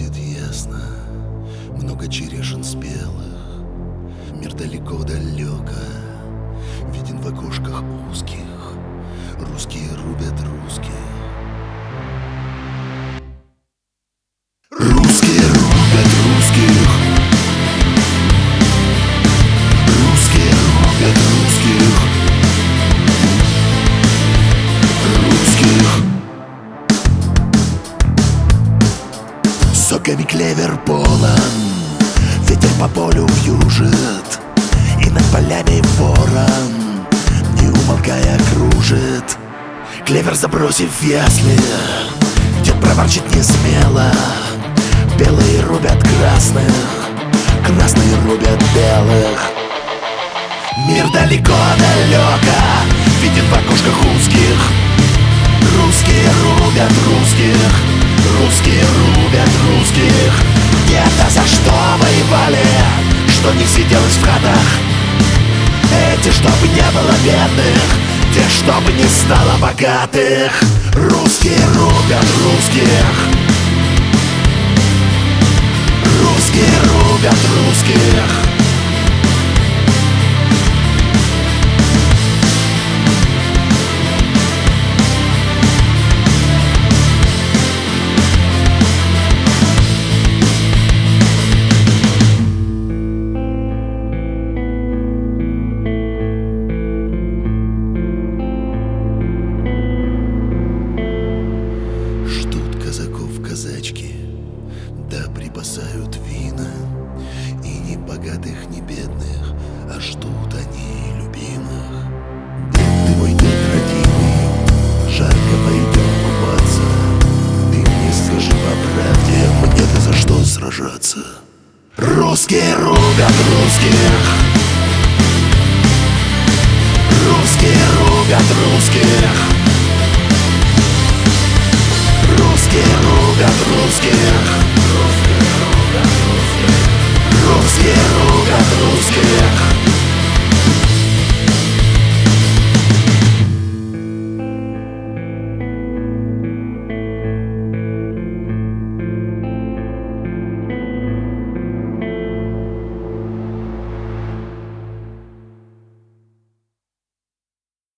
видит ясно, много черешин спелых. Мир далеко-далеко виден в окошках узких. Русские рубят русских. Русские рубят русских. Русские рубят русских. Русских. Соками клевер полон, ветер по полю вьюжит, и над полями ворон, не умолкая, кружит. Клевер забросив ясли, дед проворчит несмело: белые рубят красных, красные рубят белых. Мир далеко-далеко виден в окошках узких. Русские рубят русских, русские рубят русских. Где-то за что воевали, что не сиделось в хатах. Эти, чтобы не было бедных, те, чтобы не стало богатых. Русские рубят русских. Русские рубят русских. Казачки, да припасают вина, и ни богатых, ни бедных, а ждут они любимых. Дед ты мой, дед родимый, жарко пойдем купаться. Ты мне скажи по правде, мне-то за что сражаться? Русские рубят русских. Русские рубят русских. Русские рубят русских. Русские рубят русских.